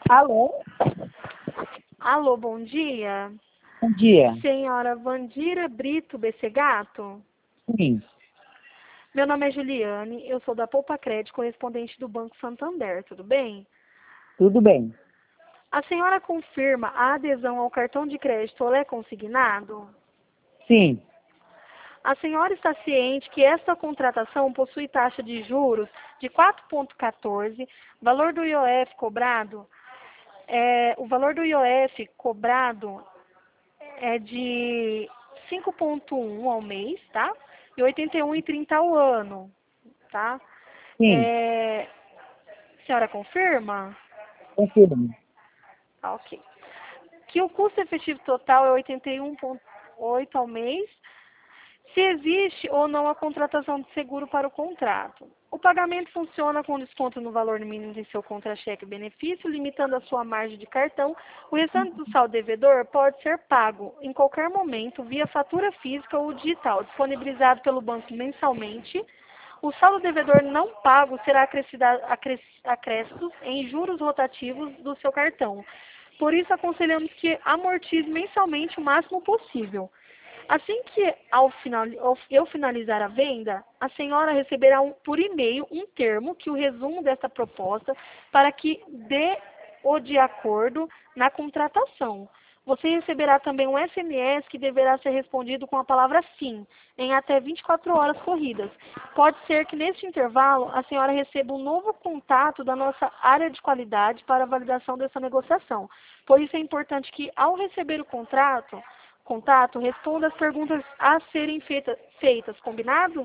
Alô? Alô, bom dia. Bom dia. Senhora Vandira Brito Bessegato? Sim, Meu nome é Juliane, eu sou da Poupa Crédito, correspondente do Banco Santander, tudo bem? tudo bem. A senhora confirma a adesão ao cartão de crédito Olé Consignado? Sim, A senhora está ciente que esta contratação possui taxa de juros de 4,14, valor do IOF cobrado? O valor do IOF cobrado é de 5,1 ao mês, tá? E 81,30 ao ano, tá? sim, A senhora confirma? confirmo. Tá, ok. Que o custo efetivo total é 81,8 ao mês, se existe ou não a contratação de seguro para o contrato. O pagamento funciona com desconto no valor mínimo de seu contra-cheque benefício, limitando a sua margem de cartão. O restante do saldo devedor pode ser pago em qualquer momento via fatura física ou digital, disponibilizado pelo banco mensalmente. O saldo devedor não pago será acrescido em juros rotativos do seu cartão. Por isso, aconselhamos que amortize mensalmente o máximo possível. Assim que eu finalizar a venda, a senhora receberá por e-mail um termo que o resumo desta proposta para que dê o de acordo na contratação. Você receberá também um SMS que deverá ser respondido com a palavra sim, em até 24 horas corridas. Pode ser que neste intervalo a senhora receba um novo contato da nossa área de qualidade para a validação dessa negociação. Por isso é importante que, ao receber o contato, responda as perguntas a serem feitas, combinado?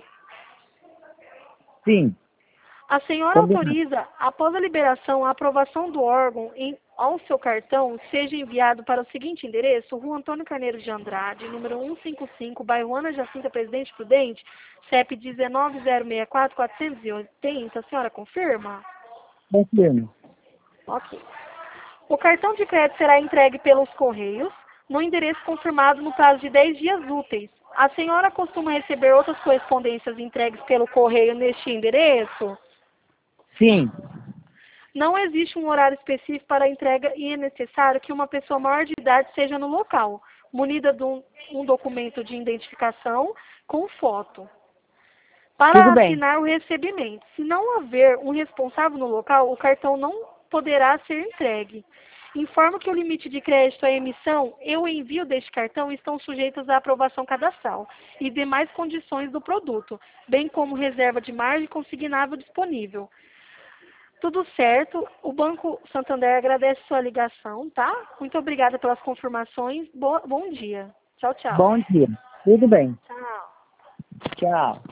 Sim, A senhora combinado. autoriza, após a liberação, a aprovação do órgão ao seu cartão, seja enviado para o seguinte endereço: Rua Antônio Carneiro de Andrade, número 155, bairro Ana Jacinta Presidente Prudente, CEP 19.064.480. A senhora confirma? Confirmo. Ok. O cartão de crédito será entregue pelos correios, no endereço confirmado no prazo de 10 dias úteis. A senhora costuma receber outras correspondências entregues pelo correio neste endereço? Sim, Não existe um horário específico para a entrega e é necessário que uma pessoa maior de idade seja no local, munida de um documento de identificação com foto, tudo para bem. assinar o recebimento. Se não haver um responsável no local, o cartão não poderá ser entregue. Informo que o limite de crédito à emissão e o envio deste cartão estão sujeitos à aprovação cadastral e demais condições do produto, bem como reserva de margem consignável disponível. Tudo certo. O Banco Santander agradece sua ligação, tá? Muito obrigada pelas confirmações. Bom dia. Tchau, tchau. Bom dia. Tudo bem. Tchau. Tchau.